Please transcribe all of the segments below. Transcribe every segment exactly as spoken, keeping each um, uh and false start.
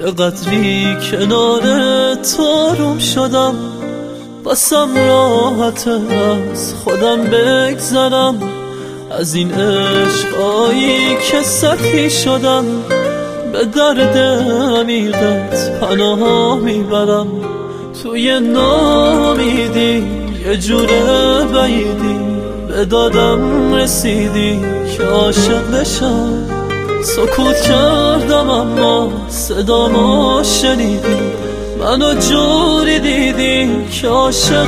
قدری کنار تو آروم شدم، بسم راحت از خودم بگذرم، از این عشقایی که سطحی شدم، به درد عمیقت پناه میبرم. توی نامیدی یه جوره بعیدی، به دادم رسیدی که عاشق بشم. سکوت کردم اما صدامو شنیدی، منو جوری دیدی که عاشق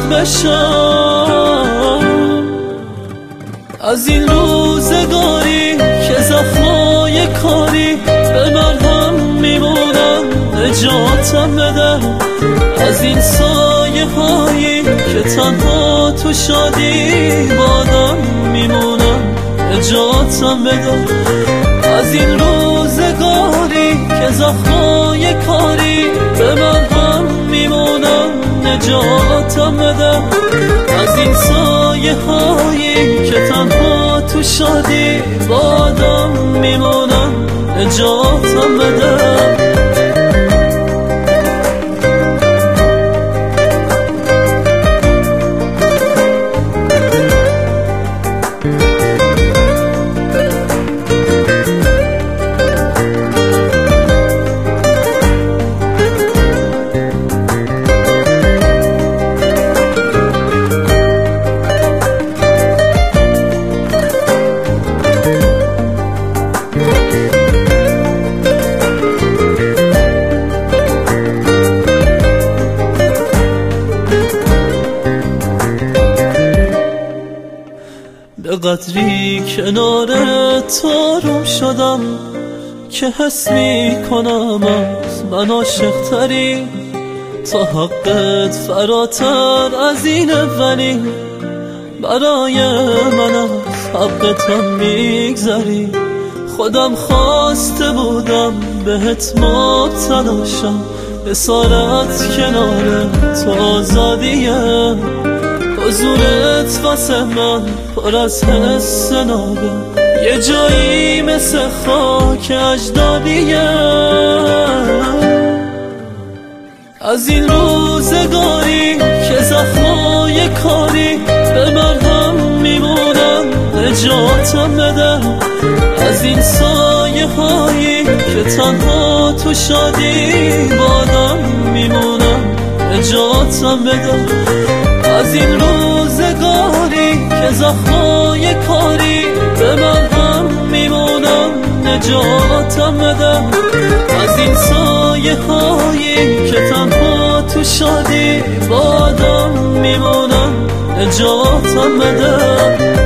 بشم. از این روزگاری که زخمای کاری به مرهم میمونم، نجاتم بده. از این سایه هایی که تنها تو شادی بادم میمونم، نجاتم بده. از این روزگاری که زخمای کاری به مرهم میمونم، نجاتم بده. از این سایه هایی که تنها تو شادی بادم میمونم، نجاتم بده. به قدری کنار تو آروم شدم که حس می کنم از من عاشق تری. تا حقت فراتر از اینه، ولی برای من از حقتم میگذری. خودم خواسته بودم بهت مبتلا شم، اسارت کنار تو آزادیه. حضورت واسه من پر از حس نابه، یه جایی مثل خاک اجدادیه. از این روزگاری که زخمای کاری به مرهم میمونم، نجاتم بده. از این سایه هایی که تنها تو شادی بادم میمونم، نجاتم بده. از این روزگاری که زخمای کاری به مرهم میمونم، نجاتم بده. از این سایه هایی که تنها تو شادی بادم میمونم، نجاتم بده.